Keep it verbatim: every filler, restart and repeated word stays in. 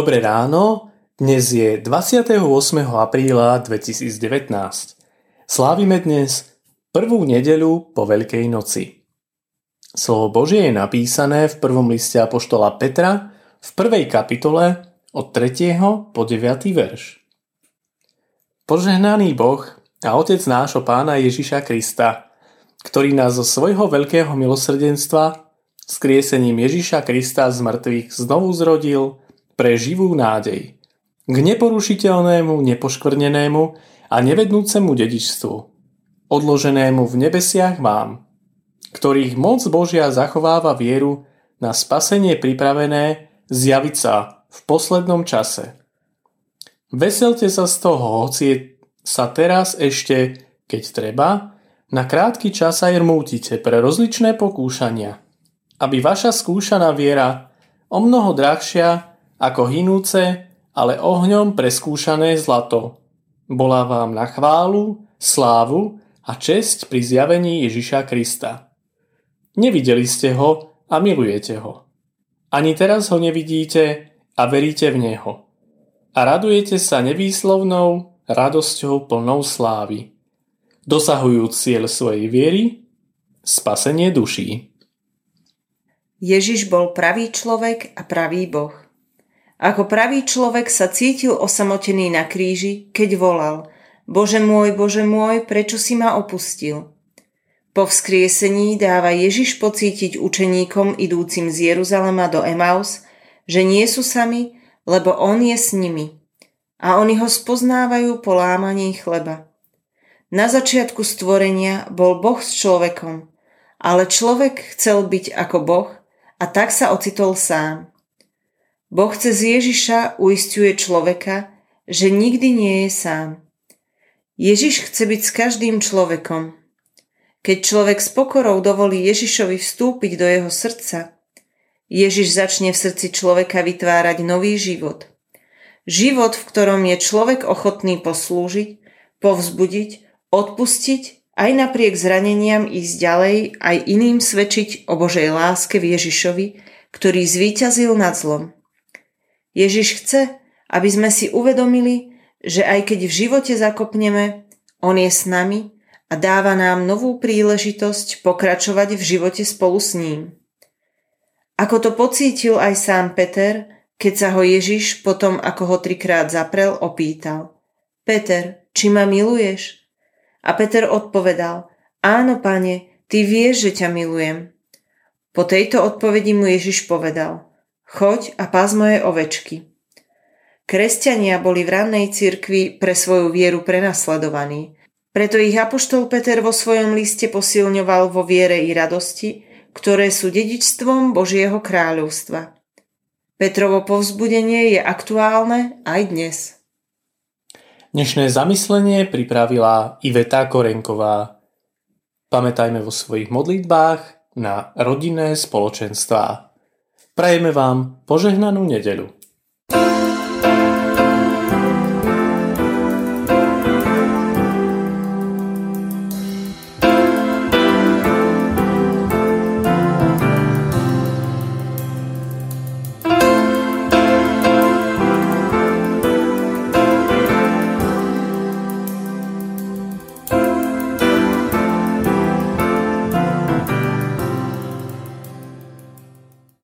Dobré ráno, dnes je dvadsiateho ôsmeho apríla dvetisícdevätnásť. Slávime dnes prvú nedeľu po Veľkej noci. Slovo Božie je napísané v prvom liste apoštola Petra v prvej kapitole od tretieho po deviaty verš. Požehnaný Boh a Otec nášho Pána Ježiša Krista, ktorý nás zo svojho veľkého milosrdenstva skriesením Ježiša Krista z mŕtvych znovu zrodil pre živú nádej, k neporušiteľnému, nepoškvrnenému a nevednúcemu dedičstvu, odloženému v nebesiach vám, ktorých moc Božia zachováva vieru na spasenie pripravené zjaviť sa v poslednom čase. Veselte sa z toho, hoci je sa teraz ešte, keď treba, na krátky čas aj rmútite pre rozličné pokúšania, aby vaša skúšaná viera, o mnoho drahšia ako hynúce, ale ohňom preskúšané zlato, bola vám na chválu, slávu a česť pri zjavení Ježiša Krista. Nevideli ste ho a milujete ho. Ani teraz ho nevidíte a veríte v neho. A radujete sa nevýslovnou radosťou plnou slávy, dosahujúc cieľ svojej viery, spasenie duší. Ježiš bol pravý človek a pravý Boh. Ako pravý človek sa cítil osamotený na kríži, keď volal: Bože môj, Bože môj, prečo si ma opustil? Po vzkriesení dáva Ježiš pocítiť učeníkom idúcim z Jeruzalema do Emaus, že nie sú sami, lebo on je s nimi. A oni ho spoznávajú po lámaní chleba. Na začiatku stvorenia bol Boh s človekom, ale človek chcel byť ako Boh a tak sa ocitol sám. Boh cez Ježiša uisťuje človeka, že nikdy nie je sám. Ježiš chce byť s každým človekom. Keď človek s pokorou dovolí Ježišovi vstúpiť do jeho srdca, Ježiš začne v srdci človeka vytvárať nový život. Život, v ktorom je človek ochotný poslúžiť, povzbudiť, odpustiť, aj napriek zraneniam ísť ďalej, aj iným svedčiť o Božej láske v Ježišovi, ktorý zvíťazil nad zlom. Ježiš chce, aby sme si uvedomili, že aj keď v živote zakopneme, on je s nami a dáva nám novú príležitosť pokračovať v živote spolu s ním. Ako to pocítil aj sám Peter, keď sa ho Ježiš potom, ako ho trikrát zaprel, opýtal: Peter, či ma miluješ? A Peter odpovedal: Áno, Pane, ty vieš, že ťa milujem. Po tejto odpovedi mu Ježiš povedal: Choď a pás moje ovečky. Kresťania boli v rannej cirkvi pre svoju vieru prenasledovaní. Preto ich apoštol Peter vo svojom liste posilňoval vo viere i radosti, ktoré sú dedičstvom Božieho kráľovstva. Petrovo povzbudenie je aktuálne aj dnes. Dnešné zamyslenie pripravila Iveta Korenková. Pamätajme vo svojich modlitbách na rodinné spoločenstvá. Prajeme vám požehnanú nedeľu.